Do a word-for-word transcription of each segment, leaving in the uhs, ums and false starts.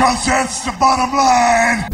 'cause that's the bottom line.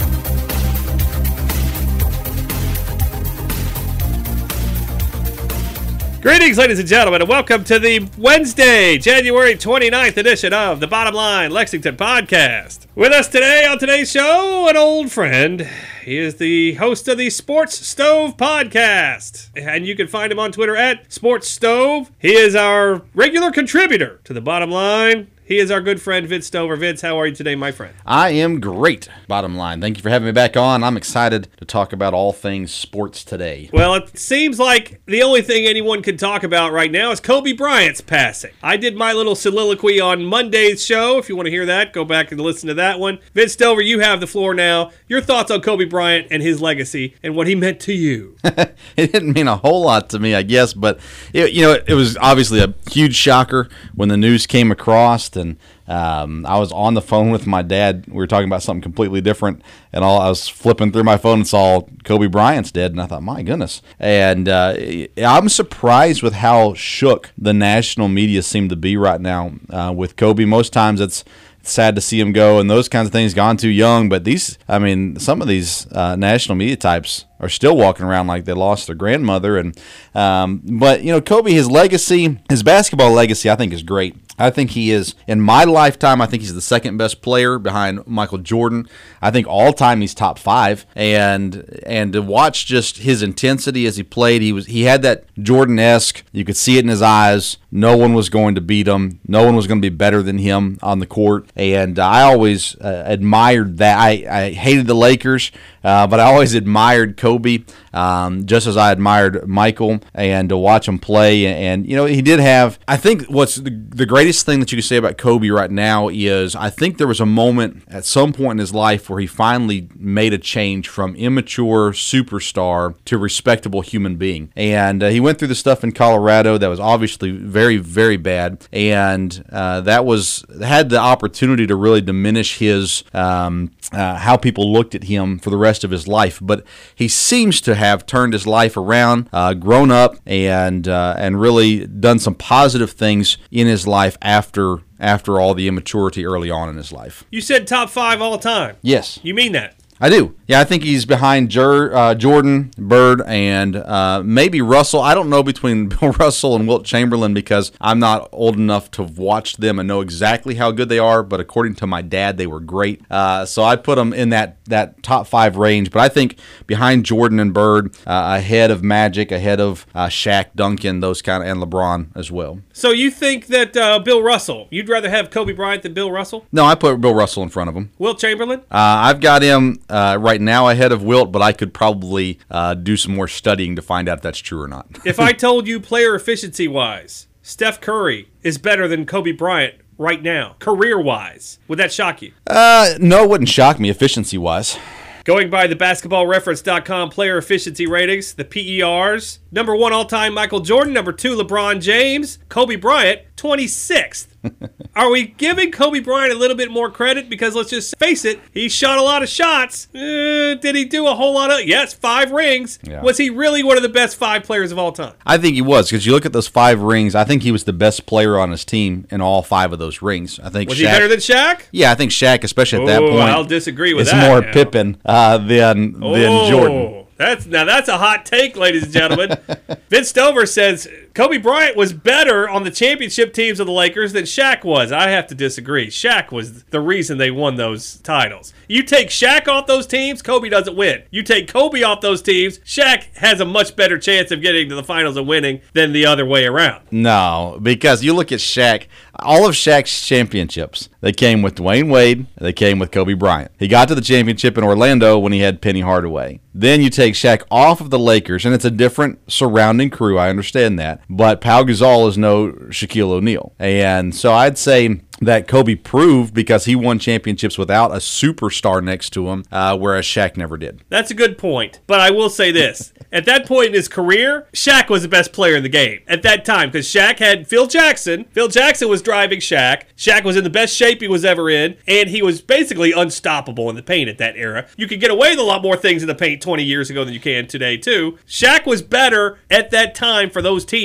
Greetings, ladies and gentlemen, and welcome to the Wednesday, January twenty-ninth edition of the Bottom Line Lexington Podcast. With us today on today's show, an old friend. He is the host of the Sports Stove Podcast, and you can find him on Twitter at Sports Stove. He is our regular contributor to the Bottom Line. He is our good friend, Vince Stover. Vince, how are you today, my friend? I am great, bottom line. Thank you for having me back on. I'm excited to talk about all things sports today. Well, it seems like the only thing anyone can talk about right now is Kobe Bryant's passing. I did my little soliloquy on Monday's show. If you want to hear that, go back and listen to that one. Vince Stover, you have the floor now. Your thoughts on Kobe Bryant and his legacy and what he meant to you. It didn't mean a whole lot to me, I guess, but it, you know, it, it was obviously a huge shocker when the news came across. And um, I was on the phone with my dad. We were talking about something completely different, and all I was flipping through my phone and saw Kobe Bryant's dead, and I thought, my goodness. And uh, I'm surprised with how shook the national media seem to be right now uh, with Kobe. Most times it's sad to see him go and those kinds of things, gone too young. But these, I mean, some of these uh, national media types are still walking around like they lost their grandmother. And um, but, you know, Kobe, his legacy, his basketball legacy, I think is great. I think he is, in my lifetime, I think he's the second best player behind Michael Jordan. I think all time he's top five. And and to watch just his intensity as he played, he was he had that Jordan-esque, you could see it in his eyes. No one was going to beat him. No one was going to be better than him on the court. And I always uh, admired that. I, I hated the Lakers, uh, but I always admired Kobe, um, just as I admired Michael, and to watch him play. And, you know, he did have, I think what's the, the greatest thing that you can say about Kobe right now is I think there was a moment at some point in his life where he finally made a change from immature superstar to respectable human being. And uh, he went through the stuff in Colorado that was obviously very, very bad. And uh, that was, had the opportunity to really diminish his, um, uh, how people looked at him for the rest of his life. But he seems to have turned his life around, uh, grown up, and uh, and really done some positive things in his life after after all the immaturity early on in his life. You said top five all time. Yes. You mean that? I do. Yeah, I think he's behind Jer, uh, Jordan, Bird, and uh, maybe Russell. I don't know between Bill Russell and Wilt Chamberlain because I'm not old enough to watch them and know exactly how good they are, but according to my dad, they were great. Uh, so I'd put them in that, that top five range, but I think behind Jordan and Bird, uh, ahead of Magic, ahead of uh, Shaq, Duncan, those kind of, and LeBron as well. So you think that uh, Bill Russell, you'd rather have Kobe Bryant than Bill Russell? No, I put Bill Russell in front of him. Wilt Chamberlain? Uh, I've got him Uh, right now ahead of Wilt, but I could probably uh, do some more studying to find out if that's true or not. If I told you player efficiency-wise, Steph Curry is better than Kobe Bryant right now, career-wise, would that shock you? Uh, no, it wouldn't shock me efficiency-wise. Going by the basketball reference dot com player efficiency ratings, the P E Rs, number one all-time Michael Jordan, number two LeBron James, Kobe Bryant, twenty-sixth. Are we giving Kobe Bryant a little bit more credit? Because let's just face it, he shot a lot of shots. Uh, did he do a whole lot of... Yes, five rings. Yeah. Was he really one of the best five players of all time? I think he was, because you look at those five rings, I think he was the best player on his team in all five of those rings. I think Was Shaq, he better than Shaq? Yeah, I think Shaq, especially at that oh, point... I'll disagree with it's that. It's more now. Pippen uh, than, oh. than Jordan. That's now that's a hot take, ladies and gentlemen. Vince Stover says Kobe Bryant was better on the championship teams of the Lakers than Shaq was. I have to disagree. Shaq was the reason they won those titles. You take Shaq off those teams, Kobe doesn't win. You take Kobe off those teams, Shaq has a much better chance of getting to the finals and winning than the other way around. No, because you look at Shaq, all of Shaq's championships, they came with Dwayne Wade, they came with Kobe Bryant. He got to the championship in Orlando when he had Penny Hardaway. Then you take Shaq off of the Lakers, and it's a different surrounding crew, I understand that. But Pau Gasol is no Shaquille O'Neal. And so I'd say that Kobe proved because he won championships without a superstar next to him, uh, whereas Shaq never did. That's a good point. But I will say this. At that point in his career, Shaq was the best player in the game at that time because Shaq had Phil Jackson. Phil Jackson was driving Shaq. Shaq was in the best shape he was ever in, and he was basically unstoppable in the paint at that era. You could get away with a lot more things in the paint twenty years ago than you can today, too. Shaq was better at that time for those teams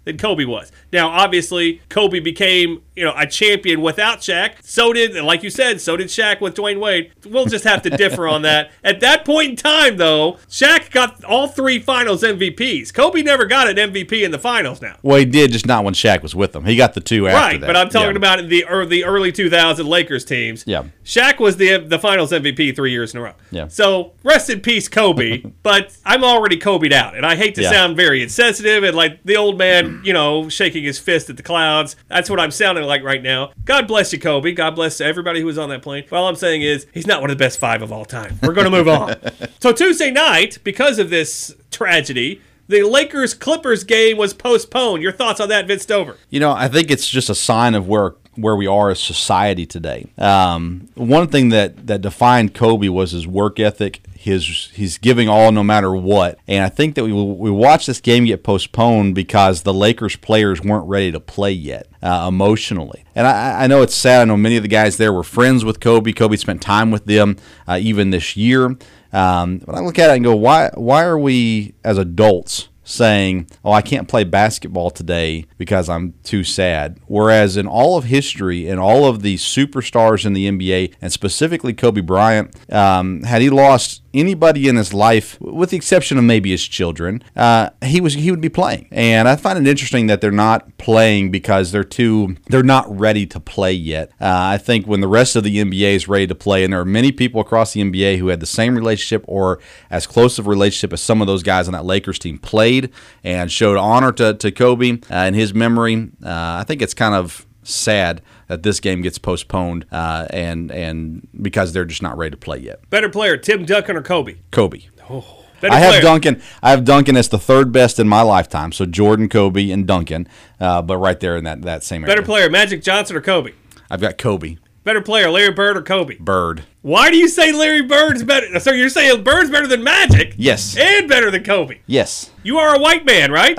than Kobe was. Now, obviously, Kobe became, you know, a champion without Shaq. So did, like you said, so did Shaq with Dwayne Wade. We'll just have to differ on that. At that point in time, though, Shaq got all three finals M V Ps. Kobe never got an M V P in the finals now. Well, he did, just not when Shaq was with them. He got the two after right, that. But I'm talking yeah. about the, er, the early two thousand Lakers teams. Yeah. Shaq was the the finals M V P three years in a row. Yeah. So, rest in peace, Kobe. But I'm already Kobe'd out. And I hate to Yeah. sound very insensitive and like the old man, you know, shaking his fist at the clouds. That's what I'm sounding like right now. God bless you, Kobe. God bless everybody who was on that plane. But all I'm saying is, he's not one of the best five of all time. We're going to move on. So, Tuesday night, because of this tragedy, the Lakers-Clippers game was postponed. Your thoughts on that, Vince Stover? You know, I think it's just a sign of where where we are as society today. Um, one thing that, that defined Kobe was his work ethic. His he's giving all no matter what. And I think that we we watched this game get postponed because the Lakers players weren't ready to play yet uh, emotionally. And I, I know it's sad. I know many of the guys there were friends with Kobe. Kobe spent time with them uh, even this year. Um, but I look at it and go, why why are we as adults saying, oh, I can't play basketball today because I'm too sad? Whereas in all of history and all of the superstars in the N B A, and specifically Kobe Bryant, um, had he lost anybody in his life, with the exception of maybe his children, uh, he was he would be playing. And I find it interesting that they're not playing because they're too they're not ready to play yet. Uh, I think when the rest of the N B A is ready to play, and there are many people across the N B A who had the same relationship or as close of a relationship as some of those guys on that Lakers team played and showed honor to, to Kobe uh, in his memory, uh, I think it's kind of sad that this game gets postponed uh, and and because they're just not ready to play yet. Better player, Tim Duncan or Kobe? Kobe. Oh, better I have player. Duncan. I have Duncan as the third best in my lifetime. So Jordan, Kobe, and Duncan, uh, but right there in that, that same area. Better player, Magic Johnson or Kobe? I've got Kobe. Better player, Larry Bird or Kobe? Bird. Why do you say Larry Bird's better? So you're saying Bird's better than Magic? Yes. And better than Kobe? Yes. You are a white man, right?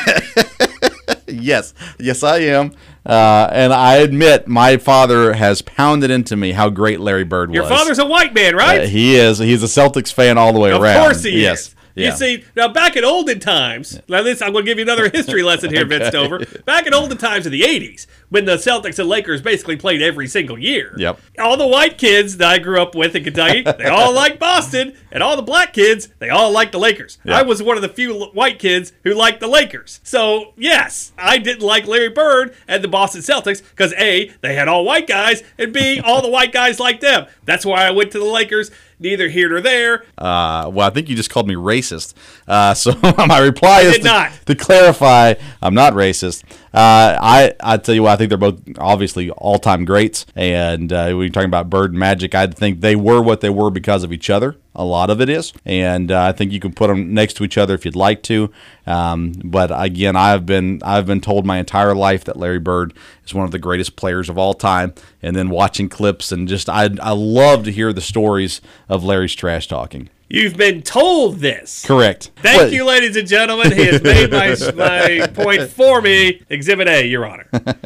Yes. Yes, I am. Uh, and I admit my father has pounded into me how great Larry Bird was. Your father's a white man, right? Uh, he is. He's a Celtics fan all the way of around. Of course he yes. is. Yeah. You see, now back in olden times, now this, I'm going to give you another history lesson here, Vince Stover. Back in olden times in the eighties, when the Celtics and Lakers basically played every single year, Yep. all the white kids that I grew up with in Kentucky, they all liked Boston, and all the black kids, they all liked the Lakers. Yep. I was one of the few white kids who liked the Lakers. So, yes, I didn't like Larry Bird and the Boston Celtics because, A, they had all white guys, and B, all the white guys liked them. That's why I went to the Lakers. Neither here nor there. Uh, well, I think you just called me racist. Uh, so my reply I is did to, not. to clarify, I'm not racist. Uh, I I tell you what, I think they're both obviously all-time greats. And uh, when you're talking about Bird and Magic, I think they were what they were because of each other. A lot of it is, and uh, I think you can put them next to each other if you'd like to. Um, but again, I've been I've been told my entire life that Larry Bird is one of the greatest players of all time. And then watching clips and just I I love to hear the stories of Larry's trash talking. You've been told this. Correct. Thank What- you, ladies and gentlemen. He has made my, my point for me. Exhibit A, Your Honor.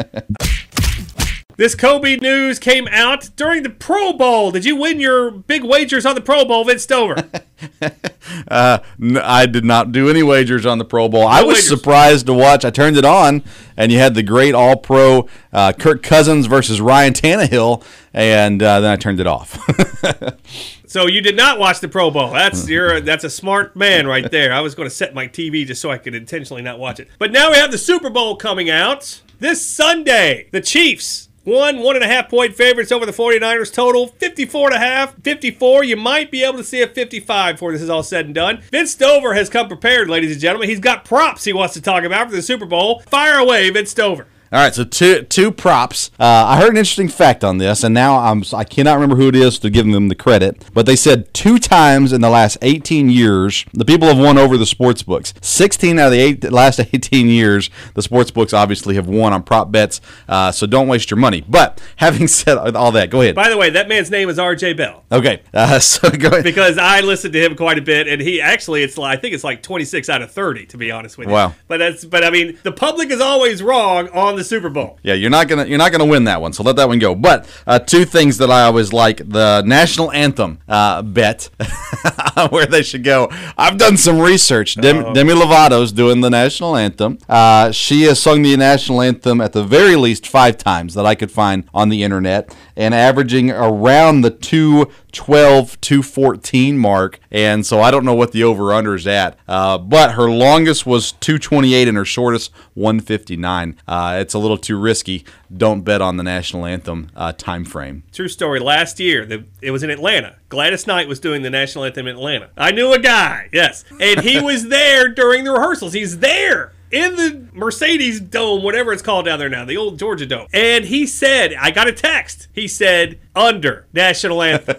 This Kobe news came out during the Pro Bowl. Did you win your big wagers on the Pro Bowl, Vince Stover? Uh, n- I did not do any wagers on the Pro Bowl. I was wagers. surprised to watch. I turned it on, and you had the great All-Pro uh, Kirk Cousins versus Ryan Tannehill, and uh, then I turned it off. So you did not watch the Pro Bowl. That's you're, that's a smart man right there. I was going to set my T V just so I could intentionally not watch it. But now we have the Super Bowl coming out this Sunday. The Chiefs One, one and a half point favorites over the 49ers total. fifty-four and a half, fifty-four. You might be able to see a fifty-five before this is all said and done. Vince Stover has come prepared, ladies and gentlemen. He's got props he wants to talk about for the Super Bowl. Fire away, Vince Stover. All right, so two two props. Uh, I heard an interesting fact on this, and now I'm I cannot remember who it is to give them the credit, but they said two times in the last eighteen years, the people have won over the sports books. sixteen out of the eight, last eighteen years, the sports books obviously have won on prop bets, uh, so don't waste your money. But having said all that, go ahead. By the way, that man's name is R J Bell. Okay, uh, so go ahead. Because I listened to him quite a bit, and he actually, it's like, I think it's like twenty-six out of thirty, to be honest with you. Wow. But that's, but I mean, the public is always wrong on the Super Bowl. Yeah, you're not gonna you're not gonna win that one, so let that one go. But uh, two things that I always like: the national anthem uh, bet, where they should go. I've done some research. Dem- Demi Lovato's doing the national anthem. Uh, she has sung the national anthem at the very least five times that I could find on the internet, and averaging around the two twelve, two fourteen mark. And so I don't know what the over-under is at. Uh, but her longest was two twenty-eight and her shortest one fifty-nine. Uh, it's a little too risky. Don't bet on the national anthem uh, time frame. True story. Last year, the, it was in Atlanta. Gladys Knight was doing the national anthem in Atlanta. I knew a guy, yes. And he was there during the rehearsals. He's there in the Mercedes Dome, whatever it's called down there now, the old Georgia Dome. And he said, I got a text. He said, under national anthem.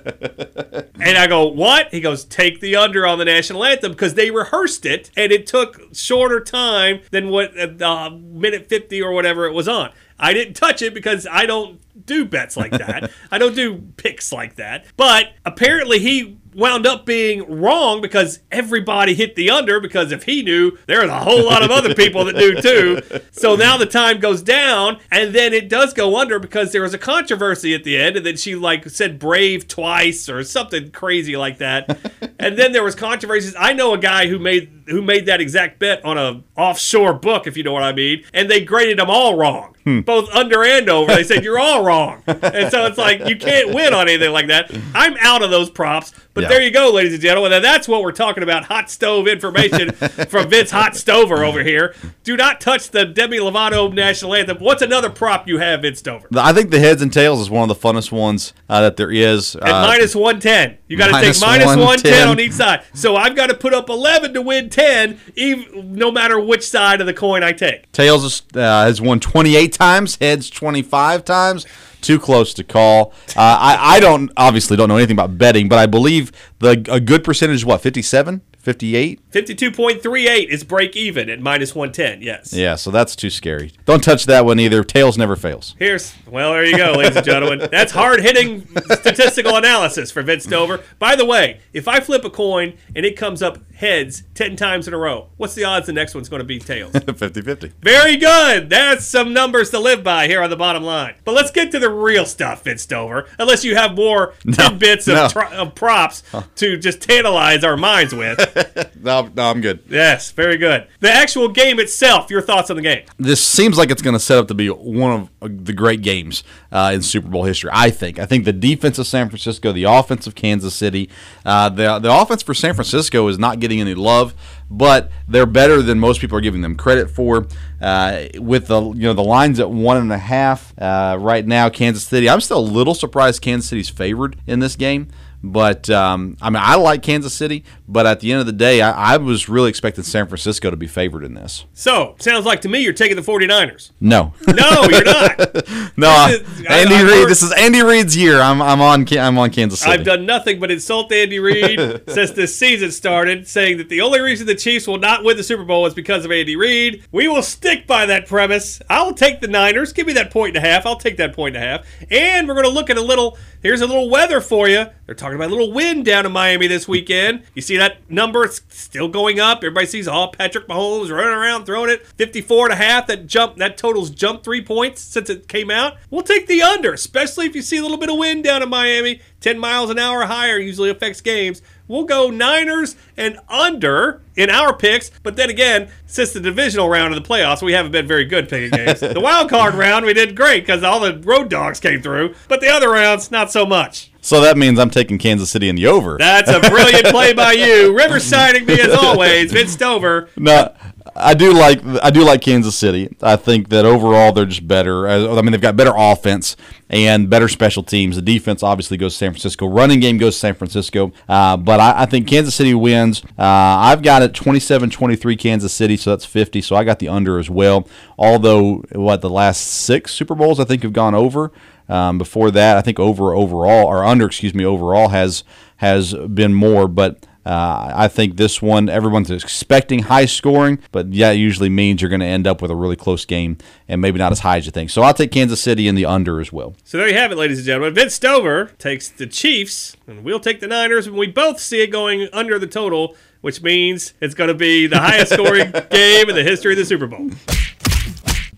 And I go, what? He goes, take the under on the national anthem, because they rehearsed it, and it took shorter time than what uh, minute fifty or whatever it was on. I didn't touch it because I don't do bets like that. I don't do picks like that. But apparently he wound up being wrong because everybody hit the under, because if he knew, there's a whole lot of other people that knew too. So now the time goes down, and then it does go under because there was a controversy at the end, and then she like said brave twice or something crazy like that. And then there was controversies. I know a guy who made who made that exact bet on a offshore book, if you know what I mean, and they graded them all wrong. Hmm. Both under and over. They said, you're all wrong. And so it's like, you can't win on anything like that. I'm out of those props. But yeah. There you go, ladies and gentlemen. And that's what we're talking about. Hot stove information from Vince Hot Stover over here. Do not touch the Demi Lovato national anthem. What's another prop you have, Vince Stover? I think the heads and tails is one of the funnest ones uh, that there is. At uh, minus one ten. You got to take minus one ten on each side. So I've got to put up eleven to win ten, even, no matter which side of the coin I take. Tails is, uh, has won twenty-eight times, heads twenty-five times. Too close to call. Uh, I, I don't obviously don't know anything about betting, but I believe the a good percentage is what, fifty-seven? fifty-eight? fifty-two point three eight is break even at minus one ten, yes. Yeah, so that's too scary. Don't touch that one either. Tails never fails. Here's, well, there you go, ladies and gentlemen. That's hard-hitting statistical analysis for Vince Stover. By the way, if I flip a coin and it comes up heads ten times in a row, what's the odds the next one's going to be tails? fifty-fifty. Very good. That's some numbers to live by here on the bottom line. But let's get to the real stuff, Vince Stover, unless you have more no, tidbits of, no. tr- of props to just tantalize our minds with. no, no, I'm good. Yes, very good. The actual game itself, your thoughts on the game? This seems like it's going to set up to be one of the great games uh, in Super Bowl history, I think. I think the defense of San Francisco, the offense of Kansas City, uh, the, the offense for San Francisco is not getting any love, but they're better than most people are giving them credit for. Uh, with the you know the lines at one and a half uh, right now, Kansas City. I'm still a little surprised Kansas City's favored in this game. But, um, I mean, I like Kansas City, but at the end of the day, I, I was really expecting San Francisco to be favored in this. So, sounds like to me you're taking the 49ers. No. No, you're not. no, is, Andy I, Reid. This is Andy Reid's year. I'm I'm on I'm on Kansas City. I've done nothing but insult Andy Reid since this season started, saying that the only reason the Chiefs will not win the Super Bowl is because of Andy Reid. We will stick by that premise. I'll take the Niners. Give me that point and a half. I'll take that point and a half. And we're going to look at a little, here's a little weather for you. They're talking about a little wind down in Miami this weekend. You see that number? It's still going up. Everybody sees, oh, Patrick Mahomes running around throwing it. fifty-four and a half. That jump, that total's jumped three points since it came out. We'll take the under, especially if you see a little bit of wind down in Miami. ten miles an hour higher usually affects games. We'll go Niners and under in our picks. But then again, since the divisional round of the playoffs, we haven't been very good picking games. The wild card round, we did great because all the road dogs came through. But the other rounds, not so much. So that means I'm taking Kansas City in the over. That's a brilliant play by you. River signing me as always, Vince Stover. No, I do like I do like Kansas City. I think that overall they're just better. I mean, they've got better offense and better special teams. The defense obviously goes to San Francisco. Running game goes to San Francisco. Uh, but I, I think Kansas City wins. Uh, I've got it twenty-seven twenty-three Kansas City, so that's fifty. So I got the under as well. Although, what, the last six Super Bowls I think have gone over. Um, before that, I think over overall, or under, excuse me, overall has has been more. But uh, I think this one, everyone's expecting high scoring, but yeah, it usually means you're going to end up with a really close game and maybe not as high as you think. So I'll take Kansas City in the under as well. So there you have it, ladies and gentlemen. Vince Stover takes the Chiefs, and we'll take the Niners, and we both see it going under the total, which means it's going to be the highest scoring game in the history of the Super Bowl.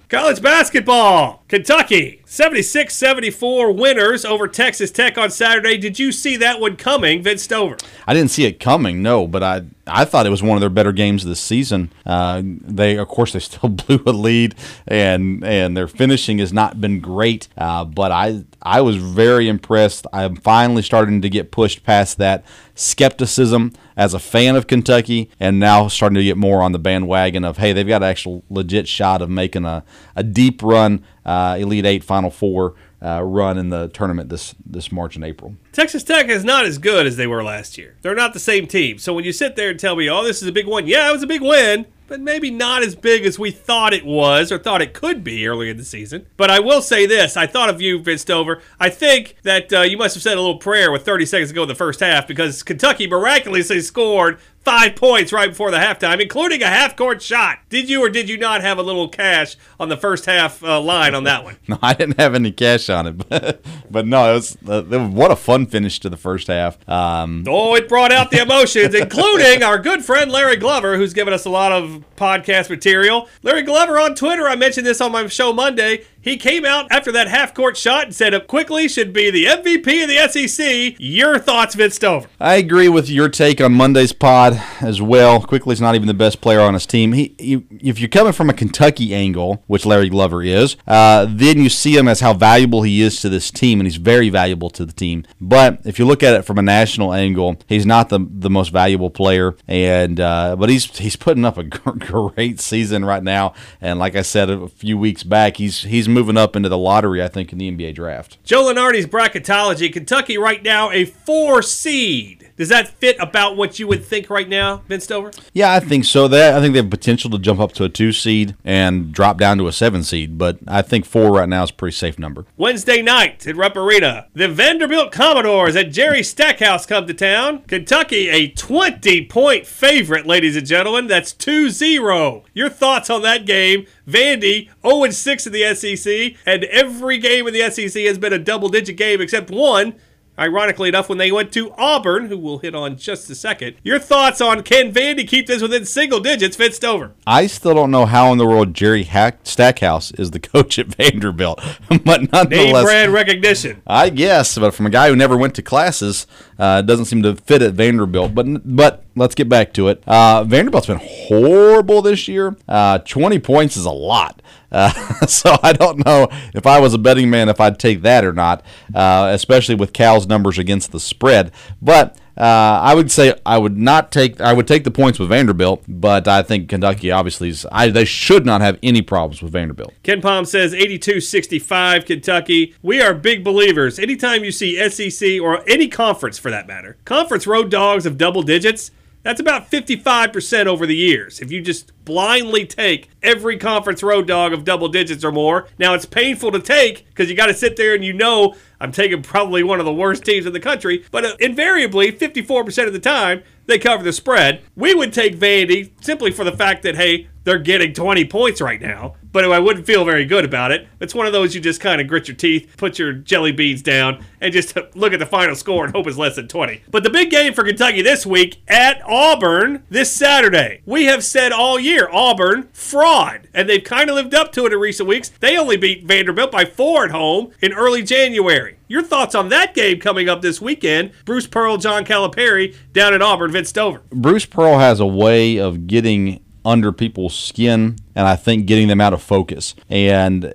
College basketball. Kentucky, seventy-six seventy-four winners over Texas Tech on Saturday. Did you see that one coming, Vince Stover? I didn't see it coming, no, but I I thought it was one of their better games of the season. Uh, they, of course, they still blew a lead, and and their finishing has not been great. Uh, but I I was very impressed. I'm finally starting to get pushed past that skepticism as a fan of Kentucky, and now starting to get more on the bandwagon of, hey, they've got an actual legit shot of making a, a deep run, uh, Elite Eight, Final Four uh, run in the tournament this, this March and April. Texas Tech is not as good as they were last year. They're not the same team. So when you sit there and tell me, oh, this is a big win, yeah, it was a big win, but maybe not as big as we thought it was or thought it could be earlier in the season. But I will say this. I thought of you, Vince Stover. I think that uh, you must have said a little prayer with thirty seconds to go in the first half, because Kentucky miraculously scored five points right before the halftime, including a half-court shot. Did you or did you not have a little cash on the first half uh, line on that one? No, I didn't have any cash on it. But, but no, it was, uh, it was what a fun finish to the first half. Um, oh, it brought out the emotions, including our good friend Larry Glover, who's given us a lot of podcast material. Larry Glover on Twitter, I mentioned this on my show Monday. He came out after that half-court shot and said, Quickly should be the M V P of the S E C. Your thoughts, Vince Stover? I agree with your take on Monday's pod as well. Quickly's not even the best player on his team. He, he if you're coming from a Kentucky angle, which Larry Glover is, uh, then you see him as how valuable he is to this team, and he's very valuable to the team. But if you look at it from a national angle, he's not the the most valuable player, and uh, but he's he's putting up a great season right now. And like I said a few weeks back, he's he's moving up into the lottery, I think, in the N B A draft. Joe Lunardi's bracketology. Kentucky right now a four seed. Does that fit about what you would think right now, Vince Stover? Yeah, I think so. That I think they have potential to jump up to a two seed and drop down to a seven seed, but I think four right now is a pretty safe number. Wednesday night at Rupp Arena, the Vanderbilt Commodores at Jerry Stackhouse come to town. Kentucky a twenty-point favorite, ladies and gentlemen. That's two zero. Your thoughts on that game? Vandy, oh and six in the S E C, and every game in the S E C has been a double-digit game except one. Ironically enough, when they went to Auburn, who we'll hit on just a second. Your thoughts on, can Vandy keep this within single digits, Vince Stover? I still don't know how in the world Jerry Hack- Stackhouse is the coach at Vanderbilt. But nonetheless, name brand recognition. I guess, but from a guy who never went to classes, uh, doesn't seem to fit at Vanderbilt. But but let's get back to it. Uh, Vanderbilt's been horrible this year. Uh, twenty points is a lot. Uh, so I don't know if I was a betting man if I'd take that or not, uh, especially with Cal's numbers against the spread. But uh, I would say I would not take. I would take the points with Vanderbilt, but I think Kentucky obviously is. I, they should not have any problems with Vanderbilt. Ken Palm says eighty-two sixty-five Kentucky. We are big believers. Anytime you see S E C or any conference for that matter, conference road dogs of double digits. That's about fifty-five percent over the years. If you just blindly take every conference road dog of double digits or more. Now, it's painful to take because you got to sit there and you know I'm taking probably one of the worst teams in the country. But uh, invariably, fifty-four percent of the time, they cover the spread. We would take Vandy simply for the fact that, hey, they're getting twenty points right now. But I wouldn't feel very good about it. It's one of those you just kind of grit your teeth, put your jelly beans down, and just look at the final score and hope it's less than twenty. But the big game for Kentucky this week at Auburn this Saturday. We have said all year, Auburn, fraud. And they've kind of lived up to it in recent weeks. They only beat Vanderbilt by four at home in early January. Your thoughts on that game coming up this weekend? Bruce Pearl, John Calipari down at Auburn, Vince Stover. Bruce Pearl has a way of getting under people's skin, and I think getting them out of focus. And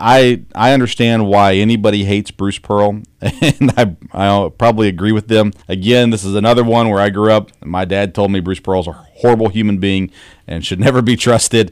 I I understand why anybody hates Bruce Pearl, and I, I probably agree with them. Again, this is another one where I grew up. My dad told me Bruce Pearl's a horrible human being and should never be trusted.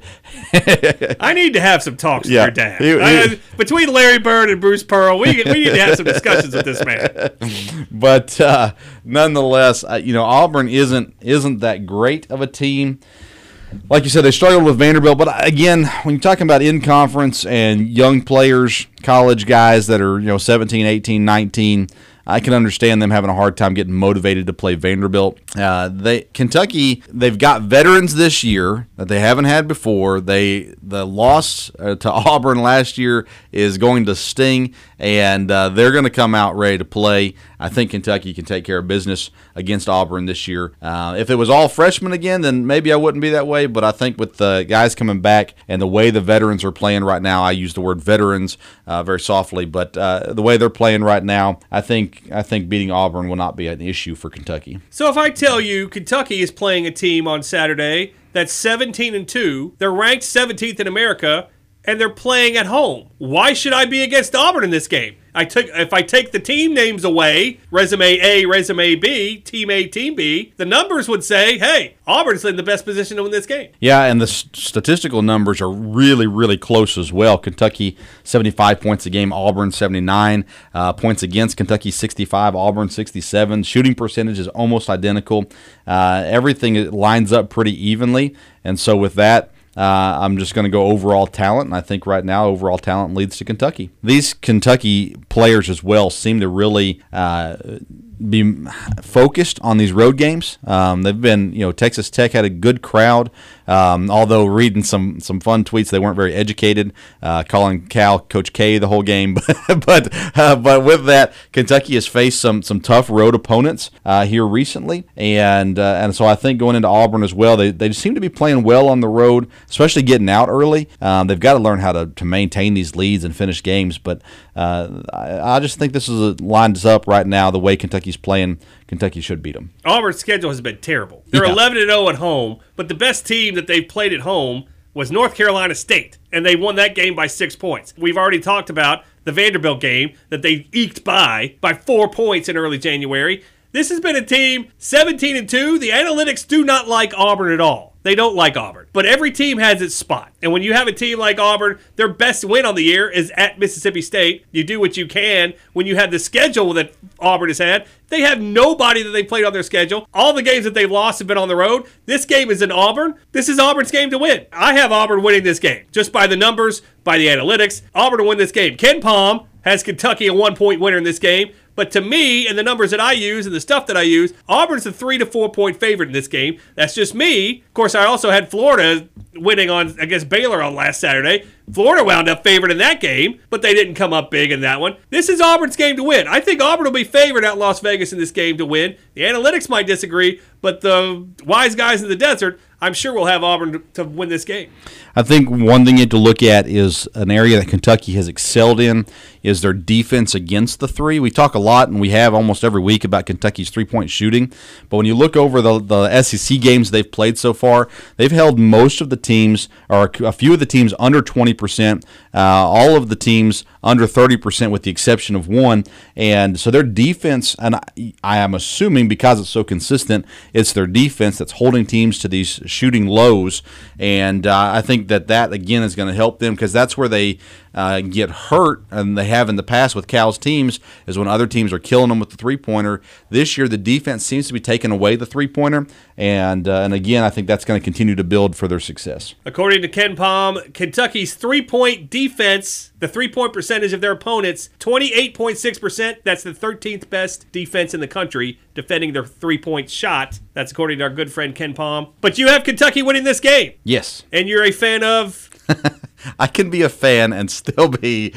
I need to have some talks yeah. with your dad. He, he, I, between Larry Bird and Bruce Pearl, we, we need to have some discussions with this man. But uh, nonetheless, uh, you know, Auburn isn't isn't that great of a team. Like you said, they struggled with Vanderbilt. But again, when you're talking about in-conference and young players, college guys that are, you know, seventeen, eighteen, nineteen, I can understand them having a hard time getting motivated to play Vanderbilt. Uh, they Kentucky, they've got veterans this year that they haven't had before. They the loss uh, to Auburn last year is going to sting, and uh, they're going to come out ready to play. I think Kentucky can take care of business against Auburn this year. Uh, if it was all freshmen again, then maybe I wouldn't be that way, but I think with the guys coming back and the way the veterans are playing right now, I use the word veterans uh, very softly, but uh, the way they're playing right now, I think I think beating Auburn will not be an issue for Kentucky. So if I tell you Kentucky is playing a team on Saturday that's seventeen and two, they're ranked seventeenth in America, and they're playing at home, why should I be against Auburn in this game? I took if I take the team names away, resume A, resume B, team A, team B, the numbers would say, hey, Auburn's in the best position to win this game. Yeah, and the st- statistical numbers are really, really close as well. Kentucky, seventy-five points a game, Auburn, seventy-nine. Uh, points against, Kentucky, sixty-five, Auburn, sixty-seven. Shooting percentage is almost identical. Uh, everything lines up pretty evenly, and so with that, Uh, I'm just going to go overall talent, and I think right now overall talent leads to Kentucky. These Kentucky players as well seem to really uh, be focused on these road games. Um, they've been, you know, Texas Tech had a good crowd, um, although reading some some fun tweets, they weren't very educated, uh, calling Cal Coach K the whole game. but but, uh, but with that, Kentucky has faced some some tough road opponents uh, here recently, and uh, and so I think going into Auburn as well, they they seem to be playing well on the road, especially getting out early. Um, they've got to learn how to, to maintain these leads and finish games, but uh, I, I just think this is a, lines up right now the way Kentucky's playing. Kentucky should beat them. Auburn's schedule has been terrible. They're Yeah. eleven and oh at home, but the best team that they've played at home was North Carolina State, and they won that game by six points. We've already talked about the Vanderbilt game that they eked by by four points in early January. This has been a team seventeen and two. The analytics do not like Auburn at all. They don't like Auburn. But every team has its spot. And when you have a team like Auburn, their best win on the year is at Mississippi State. You do what you can when you have the schedule that Auburn has had. They have nobody that they played on their schedule. All the games that they've lost have been on the road. This game is in Auburn. This is Auburn's game to win. I have Auburn winning this game. Just by the numbers, by the analytics. Auburn will win this game. Ken Palm has Kentucky a one-point winner in this game. But to me, and the numbers that I use and the stuff that I use, Auburn's a three to four point favorite in this game. That's just me. Of course, I also had Florida winning on against Baylor on last Saturday. Florida wound up favored in that game, but they didn't come up big in that one. This is Auburn's game to win. I think Auburn will be favored at Las Vegas in this game to win. The analytics might disagree, but the wise guys in the desert, I'm sure will have Auburn to, to win this game. I think one thing you have to look at is an area that Kentucky has excelled in is their defense against the three. We talk a lot, and we have almost every week, about Kentucky's three-point shooting. But when you look over the, the S E C games they've played so far, they've held most of the teams, or a few of the teams, under twenty percent. Uh, all of the teams under thirty percent with the exception of one. And so their defense, and I, I am assuming because it's so consistent, it's their defense that's holding teams to these shooting lows. And uh, I think that that, again, is going to help them because that's where they uh, get hurt, and they have in the past with Cal's teams, is when other teams are killing them with the three-pointer. This year, the defense seems to be taking away the three-pointer, and, uh, and again, I think that's going to continue to build for their success. According to Ken Palm, Kentucky's three-point defense, the three-point percentage of their opponents, twenty-eight point six percent. That's the thirteenth best defense in the country defending their three-point shot. That's according to our good friend Ken Palm. But you have Kentucky winning this game. Yes. And you're a fan of... I can be a fan and still be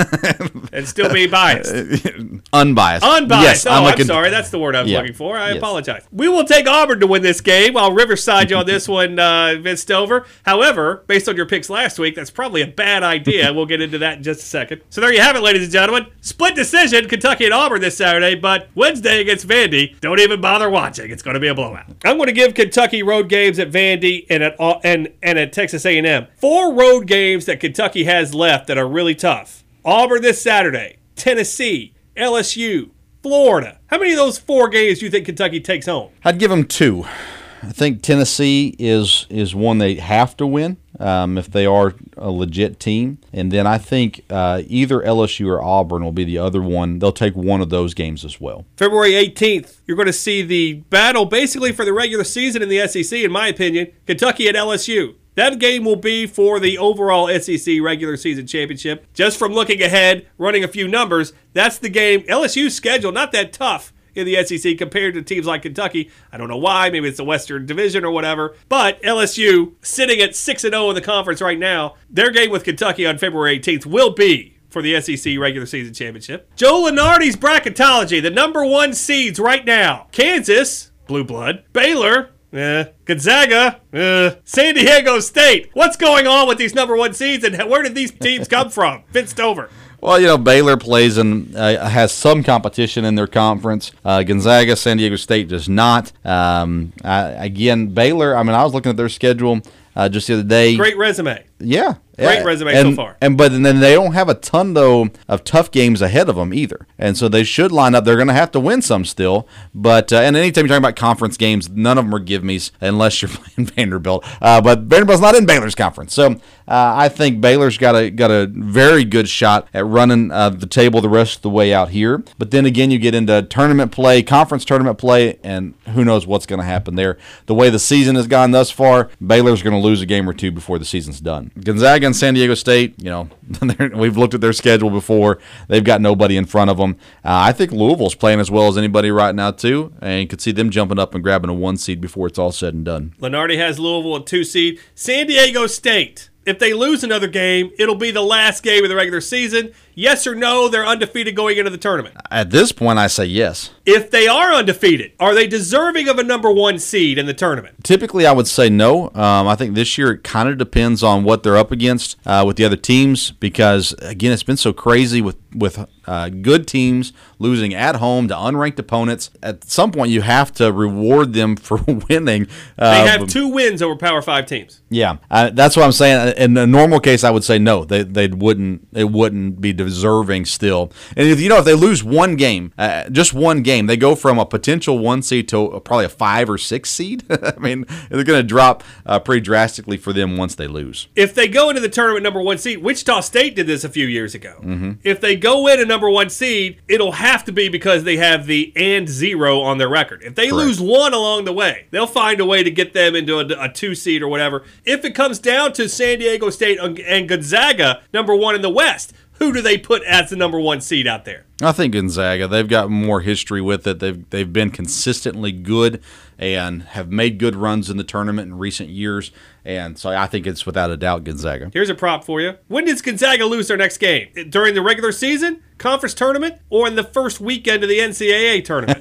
and still be biased. Unbiased. Unbiased. Yes, oh, I'm, I'm con- sorry. That's the word I was Yeah. looking for. I Yes. apologize. We will take Auburn to win this game. I'll Riverside you on this one, uh, Vince Stover. However, based on your picks last week, that's probably a bad idea. We'll get into that in just a second. So there you have it, ladies and gentlemen. Split decision, Kentucky and Auburn this Saturday, but Wednesday against Vandy. Don't even bother watching. It's going to be a blowout. I'm going to give Kentucky road games at Vandy and at and and at Texas A and M. Four road games that Kentucky has left that are really tough. Auburn this Saturday, Tennessee, L S U, Florida. How many of those four games do you think Kentucky takes home? I'd give them two. I think Tennessee is is one they have to win um, if they are a legit team. And then I think uh, either L S U or Auburn will be the other one. They'll take one of those games as well. February eighteenth, you're going to see the battle basically for the regular season in the S E C, in my opinion. Kentucky at L S U. That game will be for the overall S E C regular season championship. Just from looking ahead, running a few numbers, that's the game. L S U's schedule, not that tough in the S E C compared to teams like Kentucky. I don't know why. Maybe it's the Western Division or whatever. But L S U, sitting at six and oh in the conference right now, their game with Kentucky on February eighteenth will be for the S E C regular season championship. Joe Lunardi's bracketology, the number one seeds right now. Kansas, blue blood. Baylor, eh. Gonzaga, eh. San Diego State. What's going on with these number one seeds, and where did these teams come from? Vince Stover. Well, you know, Baylor plays and uh, has some competition in their conference. Uh, Gonzaga, San Diego State does not. Um, I, again, Baylor, I mean, I was looking at their schedule uh, just the other day. Great resume. Yeah. Great yeah. resume and, so far. And but then they don't have a ton though of tough games ahead of them either, and so they should line up. They're going to have to win some still, but uh, and anytime you're talking about conference games, none of them are give me's unless you're playing Vanderbilt. Uh, but Vanderbilt's not in Baylor's conference, so uh, I think Baylor's got a got a very good shot at running uh, the table the rest of the way out here. But then again, you get into tournament play, conference tournament play, and who knows what's going to happen there. The way the season has gone thus far, Baylor's going to lose a game or two before the season's done. Gonzaga and San Diego State, you know, we've looked at their schedule before. They've got nobody in front of them. Uh, I think Louisville's playing as well as anybody right now, too, and you could see them jumping up and grabbing a one seed before it's all said and done. Lunardi has Louisville a two seed. San Diego State, if they lose another game, it'll be the last game of the regular season. Yes or no, they're undefeated going into the tournament? At this point, I say yes. If they are undefeated, are they deserving of a number one seed in the tournament? Typically, I would say no. Um, I think this year it kind of depends on what they're up against uh, with the other teams because, again, it's been so crazy with, with uh, good teams losing at home to unranked opponents. At some point, you have to reward them for winning. Uh, they have two wins over Power Five teams. Yeah, uh, that's what I'm saying. In a normal case, I would say no. They they wouldn't. It wouldn't be deserving still. And if you know if they lose one game, uh, just one game, they go from a potential one seed to probably a five or six seed. I mean, they're going to drop uh, pretty drastically for them once they lose. If they go into the tournament number one seed, Wichita State did this a few years ago. Mm-hmm. If they go in a number one seed, it'll have to be because they have the and zero on their record. If they Correct. lose one along the way, they'll find a way to get them into a, a two seed or whatever. If it comes down to San Diego State and Gonzaga, number one in the West, who do they put as the number one seed out there? I think Gonzaga. They've got more history with it. They've they've been consistently good and have made good runs in the tournament in recent years. And so I think it's without a doubt Gonzaga. Here's a prop for you. When does Gonzaga lose their next game? During the regular season, conference tournament, or in the first weekend of the N C double A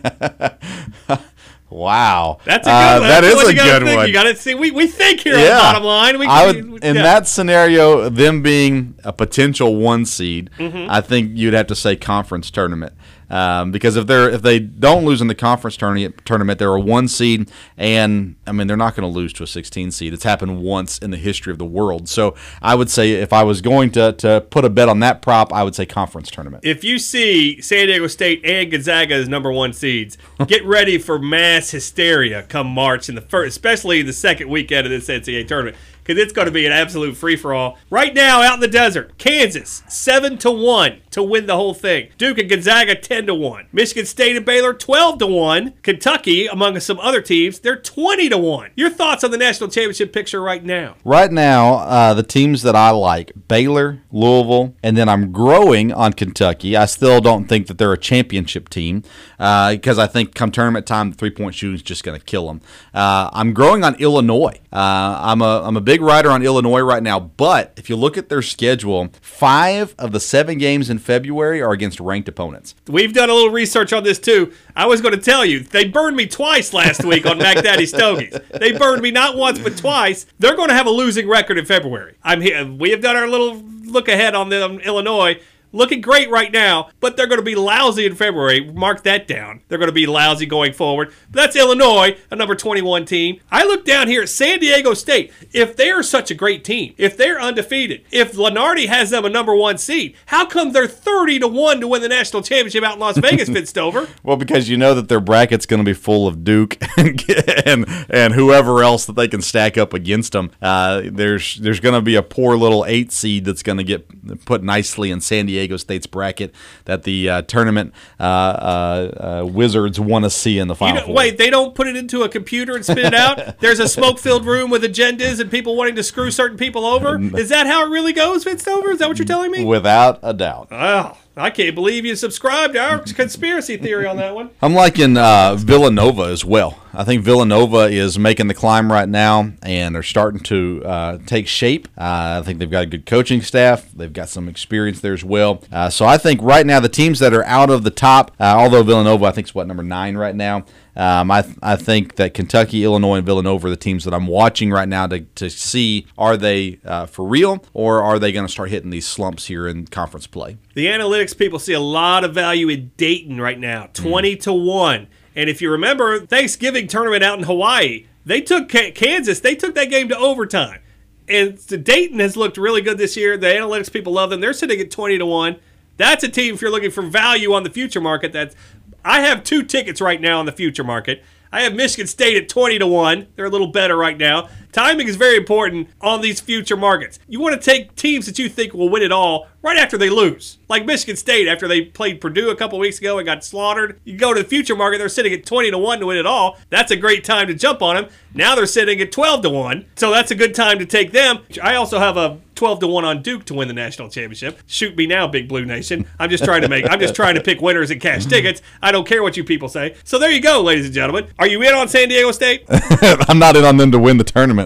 tournament? Wow, that's a good uh, one. That that's is a you good think. one. You got to see. We, we think here yeah. on the bottom line. We, I would, we, in yeah. that scenario, them being a potential one seed, mm-hmm. I think you'd have to say conference tournament. Um, because if they're if they don't lose in the conference tournament, tournament, they're a one seed, and I mean they're not going to lose to a sixteen seed. It's happened once in the history of the world. So I would say if I was going to to put a bet on that prop, I would say conference tournament. If you see San Diego State and Gonzaga as number one seeds, get ready for mass hysteria come March in the first, especially the second weekend of this N C double A tournament. Because it's going to be an absolute free-for-all. Right now, out in the desert, Kansas, seven to one to win the whole thing. Duke and Gonzaga, ten to one. Michigan State and Baylor, twelve to one. Kentucky, among some other teams, they're twenty to one. Your thoughts on the national championship picture right now? Right now, uh, the teams that I like, Baylor, Louisville, and then I'm growing on Kentucky. I still don't think that they're a championship team because uh, I think come tournament time, the three-point shooting is just going to kill them. Uh, I'm growing on Illinois. Uh, I'm a I'm a big rider on Illinois right now, but if you look at their schedule, five of the seven games in February are against ranked opponents. We've done a little research on this too. I was going to tell you, they burned me twice last week on Mac Daddy Stogies. They burned me not once but twice. They're going to have a losing record in February. I'm here. We have done our little look ahead on them, Illinois. Looking great right now, but they're going to be lousy in February. Mark that down. They're going to be lousy going forward. But that's Illinois, a number twenty-one team. I look down here at San Diego State. If they're such a great team, if they're undefeated, if Lunardi has them a number one seed, how come they're thirty to one to win the national championship out in Las Vegas, Vince Stover? Well, because you know that their bracket's going to be full of Duke and and, and whoever else that they can stack up against them. Uh, there's there's going to be a poor little eight seed that's going to get put nicely in San Diego Diego State's bracket that the uh, tournament uh, uh, uh, wizards want to see in the Final You know, Four. wait, they don't put it into a computer and spit it out? There's a smoke-filled room with agendas and people wanting to screw certain people over? Is that how it really goes, Vince Stover? Is that what you're telling me? Without a doubt. Oh, I can't believe you subscribed to our conspiracy theory on that one. I'm liking uh, Villanova as well. I think Villanova is making the climb right now, and they're starting to uh, take shape. Uh, I think they've got a good coaching staff. They've got some experience there as well. Uh, so I think right now the teams that are out of the top, uh, although Villanova I think is what, number nine right now, Um, I th- I think that Kentucky, Illinois, and Villanova are the teams that I'm watching right now to, to see are they uh, for real or are they going to start hitting these slumps here in conference play. The analytics people see a lot of value in Dayton right now, twenty to one. And if you remember, Thanksgiving tournament out in Hawaii, they took K- Kansas, they took that game to overtime. And the Dayton has looked really good this year. The analytics people love them. They're sitting at twenty to one. That's a team, if you're looking for value on the future market, that's I have two tickets right now on the future market. I have Michigan State at twenty to one. They're a little better right now. Timing is very important on these future markets. You want to take teams that you think will win it all right after they lose. Like Michigan State after they played Purdue a couple weeks ago and got slaughtered. You go to the future market, they're sitting at twenty to one to win it all. That's a great time to jump on them. Now they're sitting at twelve to one. So that's a good time to take them. I also have a twelve to one on Duke to win the national championship. Shoot me now, Big Blue Nation. I'm just trying to make I'm just trying to pick winners and cash tickets. I don't care what you people say. So there you go, ladies and gentlemen. Are you in on San Diego State? I'm not in on them to win the tournament.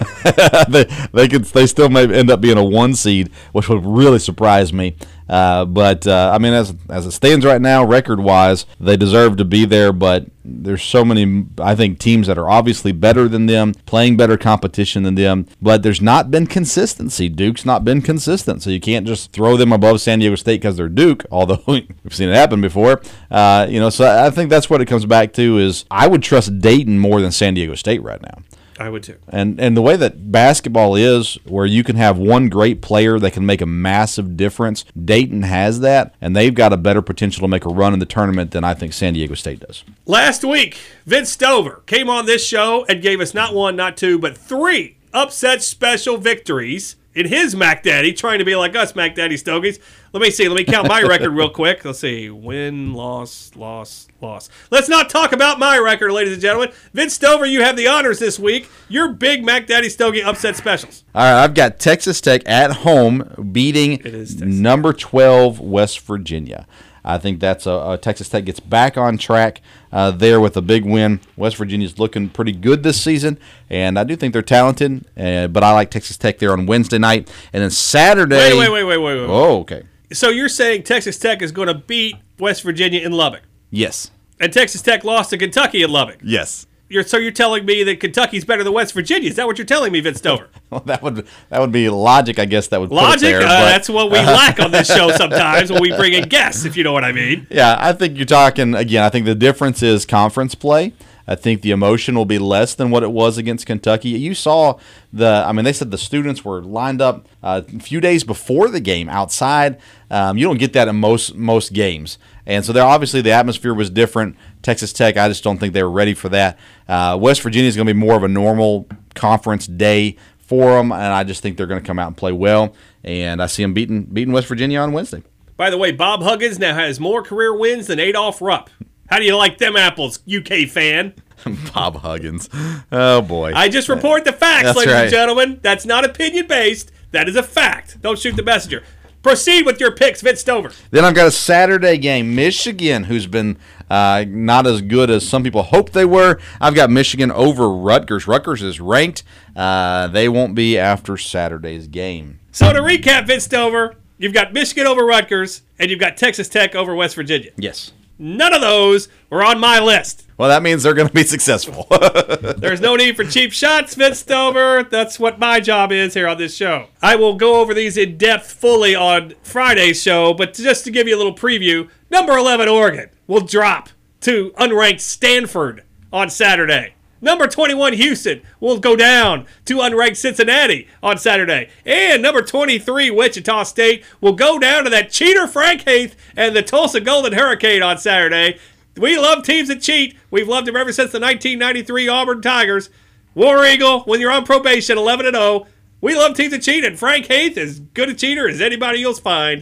they they could they still may end up being a one seed, which would really surprise me. Uh, but uh, I mean, as as it stands right now, record wise, they deserve to be there. But there's so many, I think, teams that are obviously better than them, playing better competition than them. But there's not been consistency. Duke's not been consistent, so you can't just throw them above San Diego State because they're Duke. Although we've seen it happen before, uh, you know. So I think that's what it comes back to. Is I would trust Dayton more than San Diego State right now. I would too. And and the way that basketball is, where you can have one great player that can make a massive difference, Dayton has that, and they've got a better potential to make a run in the tournament than I think San Diego State does. Last week, Vince Stover came on this show and gave us not one, not two, but three upset special victories in his Mac Daddy, trying to be like us Mac Daddy Stogies. Let me see. Let me count my record real quick. Let's see. Win, loss, loss, loss. Let's not talk about my record, ladies and gentlemen. Vince Stover, you have the honors this week. Your big Mac Daddy Stogie upset specials. All right, I've got Texas Tech at home beating number twelve West Virginia. I think that's a, a Texas Tech gets back on track uh, there with a big win. West Virginia's looking pretty good this season, and I do think they're talented. Uh, but I like Texas Tech there on Wednesday night, and then Saturday. Wait, wait, wait, wait, wait, wait. Oh, okay. So you're saying Texas Tech is going to beat West Virginia in Lubbock, Yes. and Texas Tech lost to Kentucky in Lubbock. Yes. You're, so you're telling me that Kentucky's better than West Virginia? Is that what you're telling me, Vince Stover? Well, that would that would be logic, I guess. That would put it Logic? there, Uh, but- that's what we lack on this show sometimes when we bring in guests, if you know what I mean. Yeah, I think you're talking, again, I think the difference is conference play. I think the emotion will be less than what it was against Kentucky. You saw the, I mean, they said the students were lined up uh, a few days before the game outside. Um, you don't get that in most most games. And so there, obviously the atmosphere was different. Texas Tech, I just don't think they were ready for that. Uh, West Virginia is going to be more of a normal conference day for them, and I just think they're going to come out and play well. And I see them beating, beating West Virginia on Wednesday. By the way, Bob Huggins now has more career wins than Adolph Rupp. How do you like them apples, U K fan? Bob Huggins. Oh, boy. I just report the facts, That's ladies right. and gentlemen. That's not opinion-based. That is a fact. Don't shoot the messenger. Proceed with your picks, Vince Stover. Then I've got a Saturday game. Michigan, who's been uh, not as good as some people hoped they were. I've got Michigan over Rutgers. Rutgers is ranked. Uh, they won't be after Saturday's game. So to recap, Vince Stover, you've got Michigan over Rutgers, and you've got Texas Tech over West Virginia. Yes. None of those were on my list. Well, that means they're going to be successful. There's no need for cheap shots, Vince Stover. That's what my job is here on this show. I will go over these in depth fully on Friday's show, but just to give you a little preview, number eleven Oregon will drop to unranked Stanford on Saturday. Number twenty-one Houston will go down to unranked Cincinnati on Saturday. And number twenty-three Wichita State will go down to that cheater Frank Haith and the Tulsa Golden Hurricane on Saturday. We love teams that cheat. We've loved them ever since the nineteen ninety-three Auburn Tigers. War Eagle, when you're on probation, eleven and oh. We love teams that cheat, and Frank Haith is as good a cheater as anybody you'll find.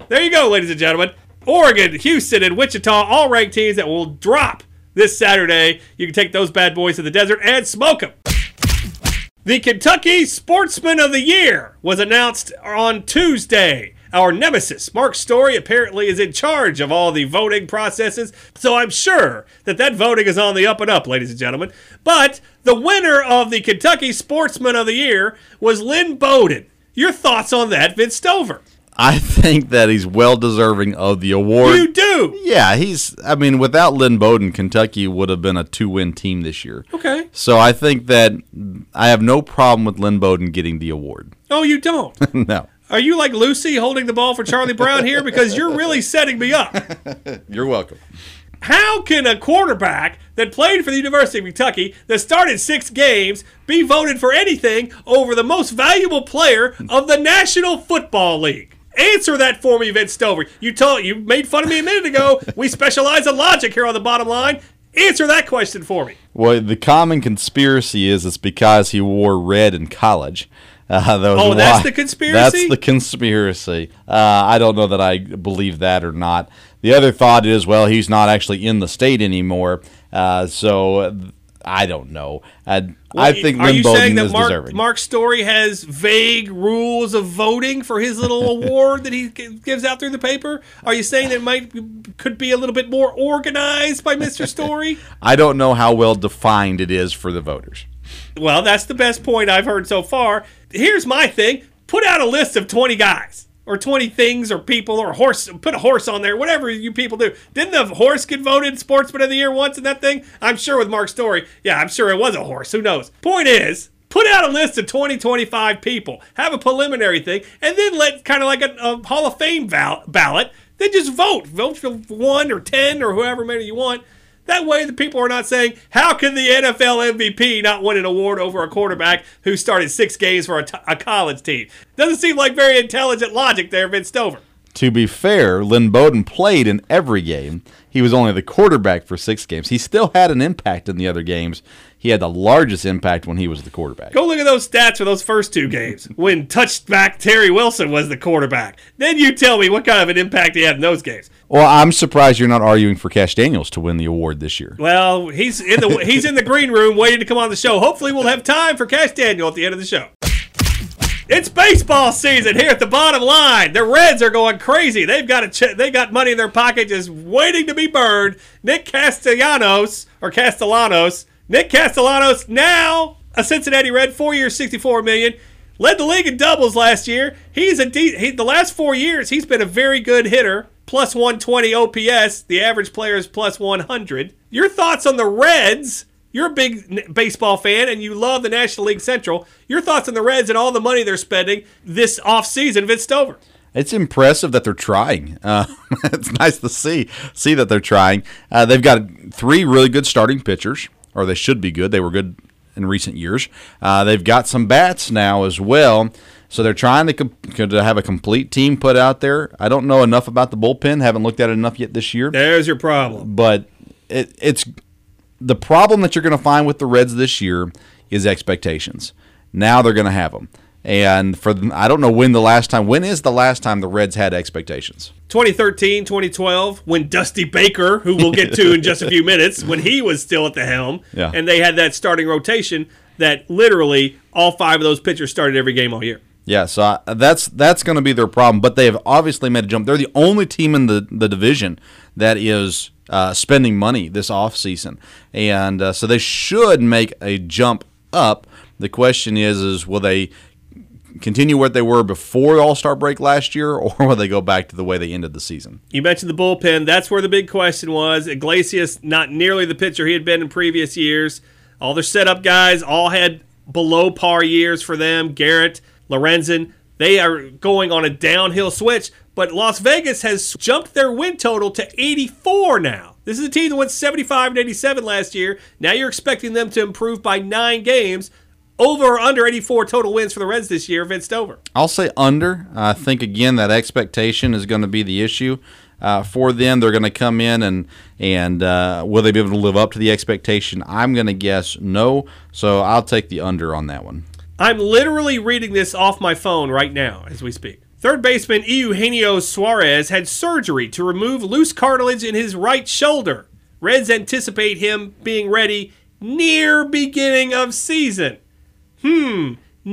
There you go, ladies and gentlemen. Oregon, Houston, and Wichita, all ranked teams that will drop this Saturday. You can take those bad boys to the desert and smoke them. The Kentucky Sportsman of the Year was announced on Tuesday. Our nemesis, Mark Story, apparently is in charge of all the voting processes, so I'm sure that that voting is on the up and up, ladies and gentlemen. But the winner of the Kentucky Sportsman of the Year was Lynn Bowden. Your thoughts on that, Vince Stover? I think that he's well deserving of the award. You do? Yeah, he's, I mean, without Lynn Bowden, Kentucky would have been a two-win team this year. Okay. So I think that I have no problem with Lynn Bowden getting the award. Oh, you don't? No. Are you like Lucy holding the ball for Charlie Brown here? Because you're really setting me up. You're welcome. How can a quarterback that played for the University of Kentucky, that started six games, be voted for anything over the most valuable player of the National Football League? Answer that for me, Vince Stover. You told you made fun of me a minute ago. We specialize in logic here on the Bottom Line. Answer that question for me. Well, the common conspiracy is it's because he wore red in college. Uh, that oh, why. that's the conspiracy? That's the conspiracy. Uh, I don't know that I believe that or not. The other thought is, well, he's not actually in the state anymore, uh, so I don't know. I, well, I think Lynn Bowden is deserving. Are you saying that Mark, Mark Story has vague rules of voting for his little award that he gives out through the paper? Are you saying that it might could be a little bit more organized by Mister Story? I don't know how well defined it is for the voters. Well, that's the best point I've heard so far. Here's my thing. Put out a list of twenty guys or twenty things or people or horse. Put a horse on there, whatever you people do. Didn't the horse get voted Sportsman of the Year once in that thing? I'm sure with Mark Story. Yeah, I'm sure it was a horse. Who knows? Point is, put out a list of twenty, twenty-five people. Have a preliminary thing, and then let kind of like a, a Hall of Fame val- ballot. Then just vote. Vote for one or ten or whoever many you want. That way the people are not saying, how can the N F L M V P not win an award over a quarterback who started six games for a, t- a college team? Doesn't seem like very intelligent logic there, Vince Stover. To be fair, Lynn Bowden played in every game. He was only the quarterback for six games. He still had an impact in the other games. He had the largest impact when he was the quarterback. Go look at those stats for those first two games when touchback Terry Wilson was the quarterback. Then you tell me what kind of an impact he had in those games. Well, I'm surprised you're not arguing for Cash Daniels to win the award this year. Well, he's in the he's in the green room waiting to come on the show. Hopefully we'll have time for Cash Daniel at the end of the show. It's baseball season here at the Bottom Line. The Reds are going crazy. They've got a ch- they got money in their pocket just waiting to be burned. Nick Castellanos or Castellanos, Nick Castellanos, now a Cincinnati Red, four years, sixty-four million dollars. Led the league in doubles last year. He's a de- he, the last four years he's been a very good hitter. Plus one twenty O P S. The average player is plus one hundred. Your thoughts on the Reds? You're a big baseball fan, and you love the National League Central. Your thoughts on the Reds and all the money they're spending this offseason, Vince Stover? It's impressive that they're trying. Uh, it's nice to see see that they're trying. Uh, they've got three really good starting pitchers, or they should be good. They were good in recent years. Uh, they've got some bats now as well, so they're trying to, com- to have a complete team put out there. I don't know enough about the bullpen. Haven't looked at it enough yet this year. There's your problem. But it, it's the problem that you're going to find with the Reds this year is expectations. Now they're going to have them. And for I don't know when the last time, when is the last time the Reds had expectations? twenty thirteen, twenty twelve, when Dusty Baker, who we'll get to in just a few minutes, when he was still at the helm, yeah. and they had that starting rotation that literally all five of those pitchers started every game all year. Yeah, so I, that's that's going to be their problem. But they have obviously made a jump. They're the only team in the, the division that is uh, spending money this offseason. And uh, so they should make a jump up. The question is, is will they continue what they were before the All-Star break last year, or will they go back to the way they ended the season? You mentioned the bullpen. That's where the big question was. Iglesias, not nearly the pitcher he had been in previous years. All their setup guys all had below par years for them. Garrett, Lorenzen, they are going on a downhill switch, but Las Vegas has jumped their win total to eighty-four now. This is a team that went seventy-five and eighty-seven last year. Now you're expecting them to improve by nine games. Over or under eighty-four total wins for the Reds this year, Vince Stover? I'll say under. I think, again, that expectation is going to be the issue uh, for them. They're going to come in, and and uh, will they be able to live up to the expectation? I'm going to guess no, so I'll take the under on that one. I'm literally reading this off my phone right now as we speak. Third baseman Eugenio Suarez had surgery to remove loose cartilage in his right shoulder. Reds anticipate him being ready near beginning of season. Hmm,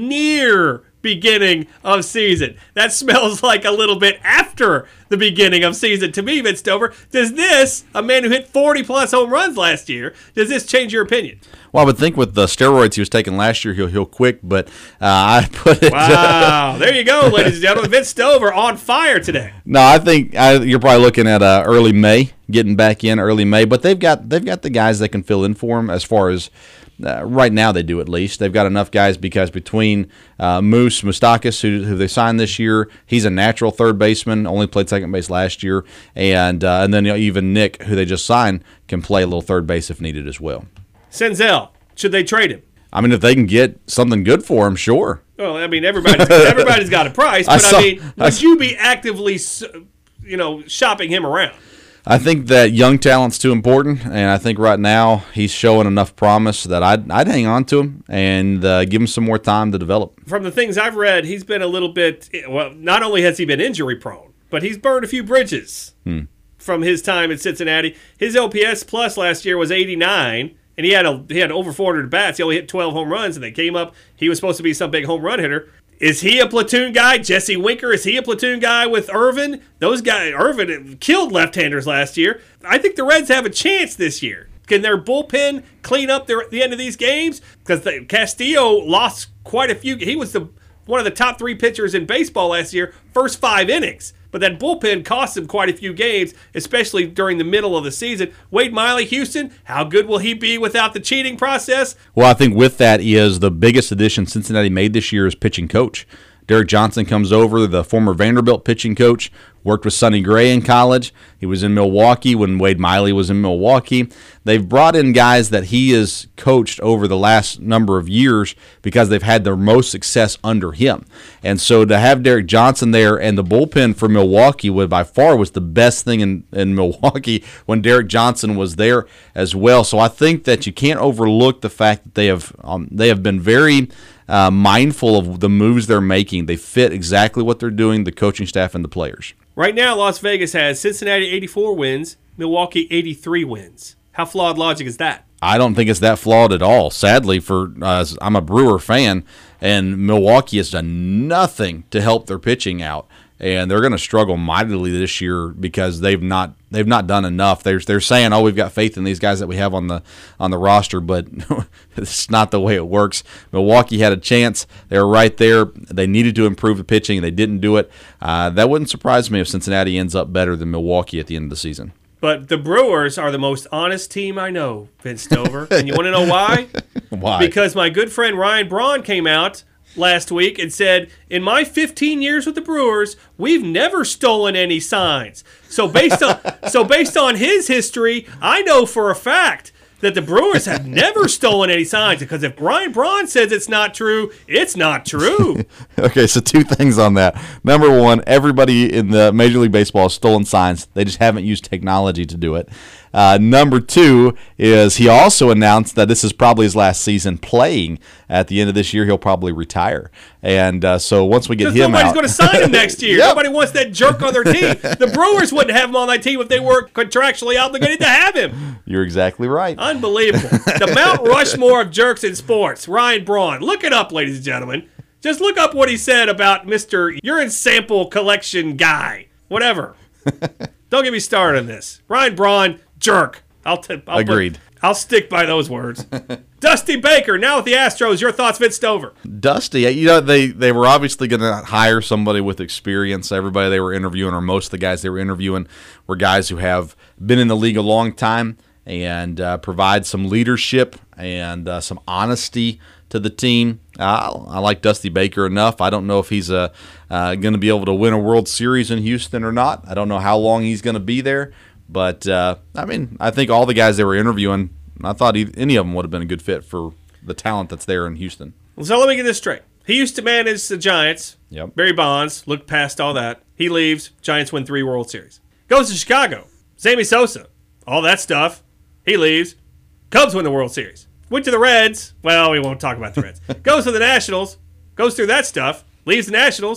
near beginning of season. That smells like a little bit after the beginning of season to me, Vince Stover. Does this, a man who hit forty plus home runs last year, does this change your opinion? Well, I would think with the steroids he was taking last year, he'll heal quick, but uh, I put it... Wow, there you go, ladies and gentlemen. Vince Stover on fire today. No, I think I, you're probably looking at uh, early May, getting back in early May, but they've got they've got the guys that can fill in for him as far as... Uh, right now they do at least. They've got enough guys because between uh, Moose Moustakas, who, who they signed this year, he's a natural third baseman, only played second base last year, and uh, and then you know, even Nick, who they just signed, can play a little third base if needed as well. Senzel, should they trade him? I mean, if they can get something good for him, sure. Well, I mean, everybody's, everybody's got a price, but I, saw, I mean, would I, you be actively, you know, shopping him around? I think that young talent's too important, and I think right now he's showing enough promise that I'd, I'd hang on to him and uh, give him some more time to develop. From the things I've read, he's been a little bit, well, not only has he been injury prone, but he's burned a few bridges hmm. from his time in Cincinnati. His O P S plus last year was eighty-nine, and he had a, he had over four hundred bats. He only hit twelve home runs, and they came up. He was supposed to be some big home run hitter. Is he a platoon guy? Jesse Winker, is he a platoon guy with Irvin? Those guys, Irvin killed left-handers last year. I think the Reds have a chance this year. Can their bullpen clean up their, at the end of these games? Because Castillo lost quite a few. He was the one of the top three pitchers in baseball last year, first five innings. But that bullpen cost him quite a few games, especially during the middle of the season. Wade Miley, Houston, how good will he be without the cheating process? Well, I think with that is the biggest addition Cincinnati made this year is pitching coach. Derek Johnson comes over, the former Vanderbilt pitching coach, worked with Sonny Gray in college. He was in Milwaukee when Wade Miley was in Milwaukee. They've brought in guys that he has coached over the last number of years because they've had their most success under him. And so to have Derek Johnson there, and the bullpen for Milwaukee would by far was the best thing in, in Milwaukee when Derek Johnson was there as well. So I think that you can't overlook the fact that they have um, they have been very uh, mindful of the moves they're making. They fit exactly what they're doing, the coaching staff and the players. Right now, Las Vegas has Cincinnati eighty-four wins, Milwaukee eighty-three wins. How flawed logic is that? I don't think it's that flawed at all. Sadly, for uh, I'm a Brewer fan, and Milwaukee has done nothing to help their pitching out, and they're going to struggle mightily this year because they've not they've not done enough. They're they're saying, "Oh, we've got faith in these guys that we have on the on the roster," but it's not the way it works. Milwaukee had a chance; they were right there. They needed to improve the pitching, they didn't do it. Uh, that wouldn't surprise me if Cincinnati ends up better than Milwaukee at the end of the season. But the Brewers are the most honest team I know, Vince Stover. And you want to know why? Why? Because my good friend Ryan Braun came out last week and said, in my fifteen years with the Brewers, we've never stolen any signs. So based on so based on his history, I know for a fact that the Brewers have never stolen any signs, because if Ryan Braun says it's not true, it's not true. Okay, so two things on that. Number one, everybody in the Major League Baseball has stolen signs. They just haven't used technology to do it. Uh, number two is he also announced that this is probably his last season playing. At the end of this year, he'll probably retire. And uh, so once we get him nobody's out... Nobody's going to sign him next year. Yep. Nobody wants that jerk on their team. The Brewers wouldn't have him on that team if they weren't contractually obligated to have him. You're exactly right. Unbelievable. The Mount Rushmore of jerks in sports. Ryan Braun. Look it up, ladies and gentlemen. Just look up what he said about Mister urine sample collection guy. Whatever. Don't get me started on this. Ryan Braun, jerk. I'll t- I'll Agreed. Put, I'll stick by those words. Dusty Baker, now with the Astros. Your thoughts, Vince Stover? Dusty, you know, they, they were obviously going to hire somebody with experience. Everybody they were interviewing, or most of the guys they were interviewing, were guys who have been in the league a long time and uh, provide some leadership and uh, some honesty to the team. Uh, I like Dusty Baker enough. I don't know if he's uh, uh, going to be able to win a World Series in Houston or not. I don't know how long he's going to be there. But, uh, I mean, I think all the guys they were interviewing, I thought any of them would have been a good fit for the talent that's there in Houston. So let me get this straight. He used to manage the Giants. Yep. Barry Bonds, looked past all that. He leaves. Giants win three World Series. Goes to Chicago. Sammy Sosa. All that stuff. He leaves. Cubs win the World Series. Went to the Reds. Well, we won't talk about the Reds. Goes to the Nationals. Goes through that stuff. Leaves the Nationals.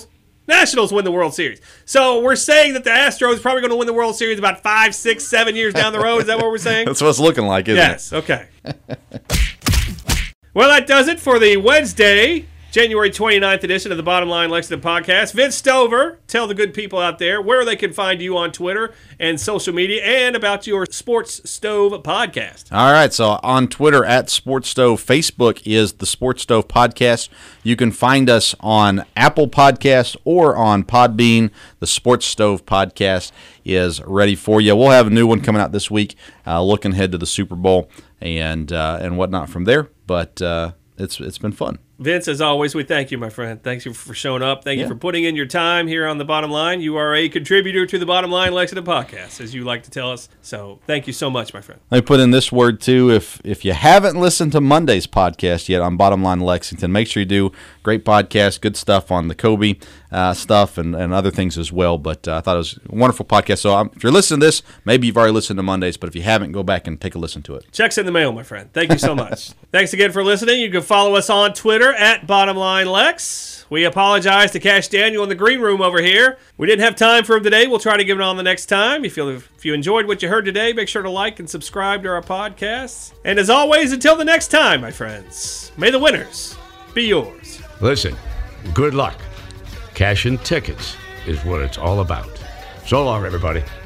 Nationals win the World Series. So we're saying that the Astros are probably going to win the World Series about five, six, seven years down the road. Is that what we're saying? That's what it's looking like, isn't yes, it? Yes, okay. Well, that does it for the Wednesday, January twenty-ninth edition of the Bottom Line Lexington Podcast. Vince Stover, tell the good people out there where they can find you on Twitter and social media and about your Sports Stove podcast. All right, so on Twitter at Sports Stove, Facebook is the Sports Stove Podcast. You can find us on Apple Podcasts or on Podbean. The Sports Stove Podcast is ready for you. We'll have a new one coming out this week, uh, looking ahead to the Super Bowl and uh, and whatnot from there. But uh, it's it's been fun. Vince, as always, we thank you, my friend. Thanks you for showing up. Thank yeah. you for putting in your time here on the Bottom Line. You are a contributor to the Bottom Line Lexington Podcast, as you like to tell us. So thank you so much, my friend. Let me put in this word, too. If if you haven't listened to Monday's podcast yet on Bottom Line Lexington, make sure you do. Great podcast, good stuff on the Kobe uh, stuff and, and other things as well. But uh, I thought it was a wonderful podcast. So um, if you're listening to this, maybe you've already listened to Mondays, but if you haven't, go back and take a listen to it. Check's in the mail, my friend. Thank you so much. Thanks again for listening. You can follow us on Twitter at Bottom Line Lex. We apologize to Cash Daniel in the green room over here. We didn't have time for him today. We'll try to give it on the next time. If you, if you enjoyed what you heard today, make sure to like and subscribe to our podcasts. And as always, until the next time, my friends, may the winners be yours. Listen, good luck. Cashing tickets is what it's all about. So long, everybody.